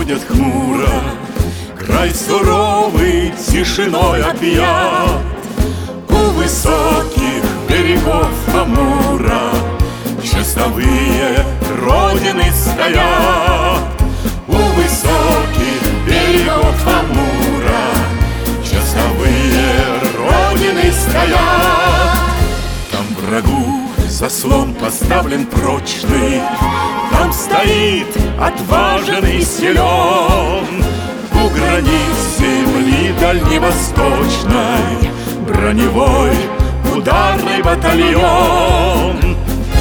бродят хмуро, край суровый тишиной объят. У высоких берегов Амура часовые родины стоят. У высоких берегов Амура часовые родины стоят. Там врагу заслон поставлен прочный, там стоит отважен и силен. У границ земли дальневосточной броневой ударный батальон.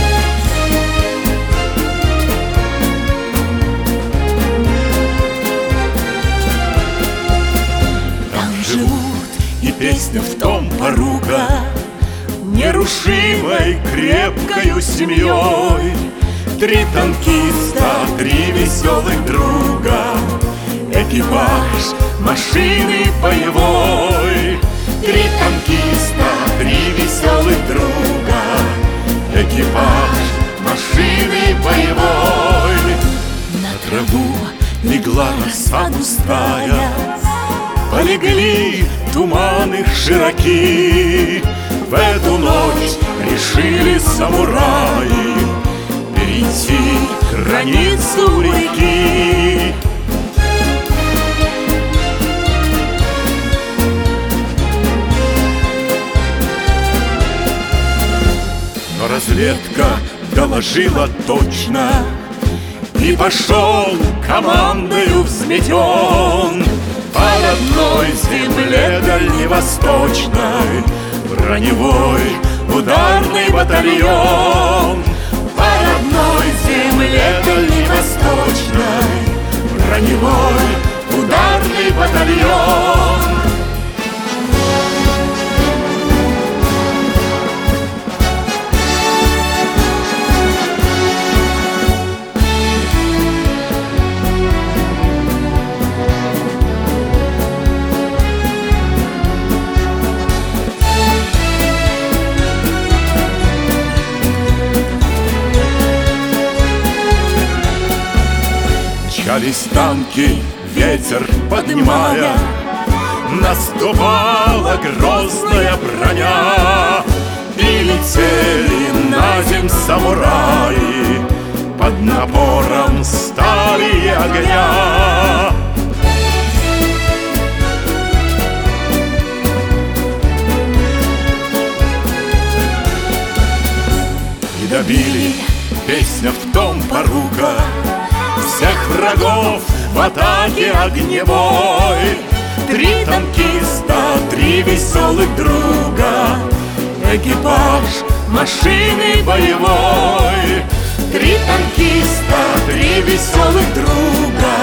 Там живут, и песня в том порука, нерушимой крепкою семьей. 3 танкиста, 3 веселых друга, экипаж машины боевой. 3 танкиста, 3 веселых друга, экипаж машины боевой. На траву легла роса густая, полегли туманы широки. В эту ночь решили самураи перейти границу реки. Но разведка доложила точно, и пошел командою взметен по родной земле дальневосточной броневой ударный батальон. По родной земле дальневосточной броневой ударный батальон. Мчались танки, ветер поднимая, наступала грозная броня. И летели на земь самураи под напором стали и огня. И добили, песня в том порука, всех врагов в атаке огневой. 3 танкиста, 3 веселых друга, экипаж машины боевой. 3 танкиста, 3 веселых друга,